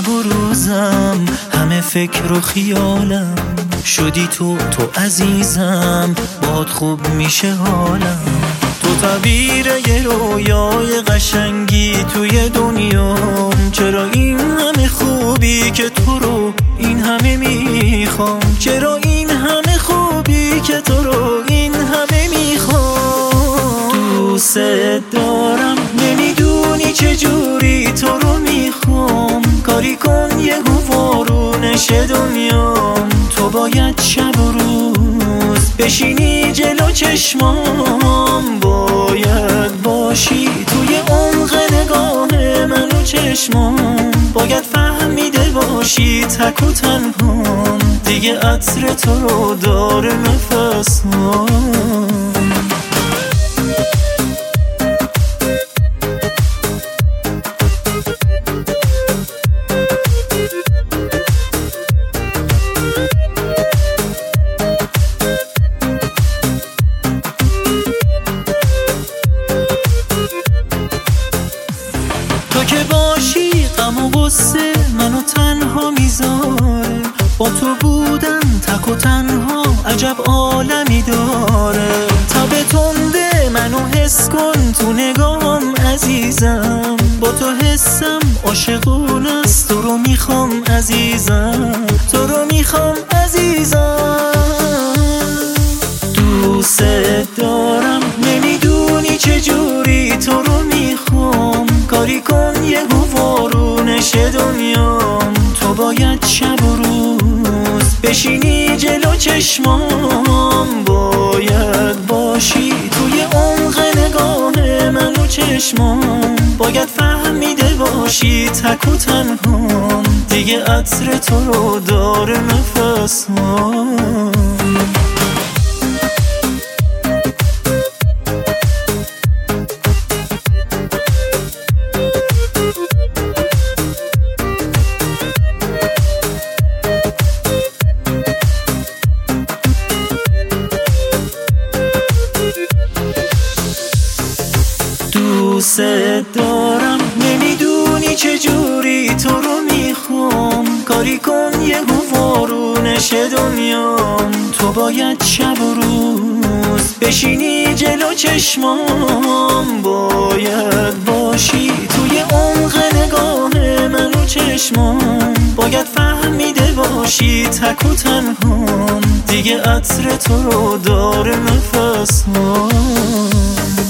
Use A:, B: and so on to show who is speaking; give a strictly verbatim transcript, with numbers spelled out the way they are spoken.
A: شب و روزم همه فکر و خیالم، شدی تو تو عزیزم، باد خوب میشه حالم. تو تعبیر یه رویای قشنگی توی دنیام، چرا این همه خوبی که تو رو این همه میخوام، چرا این همه خوبی که تو رو این همه میخوام. دوست دارم نمیدونی چجوری تو رو میخوام، کاری کن یه وارونش دنیام. تو باید شب و روز بشینی جلو چشمام، باید باشی توی عمق نگاه من و چشمام، باید فهمیده باشی تک و تنهام، دیگه عطر تو رو داره نفسم. تو که باشی غم و غصه منو تنها میذاره، با تو بودن تک و تنها عجب عالمی داره. تب تنده منو حس کن تو نگاهم عزیزم، با تو حسم عاشقونه است، تو رو میخوام عزیزم، تو رو میخوام عزیزم. دوست دارم نمیدونی چجوری تو رو میخوام، کاری کن یه وارونش دنیام. تو باید شب و روز بشینی جلو چشمام، باید باشی توی عمق نگاه من و چشمام، باید فهمیده باشی تک و تنهام، دیگه عطر تو رو داره نفسم. دوست دارم نمیدونی چجوری تو رو میخوام، کاری کن یه وارونش دنیام. تو باید شب و روز بشینی جلو چشمام، باید باشی توی عمق نگاه من و چشمام، باید فهمیده باشی تک و تنهام، دیگه عطر تو رو داره نفسم.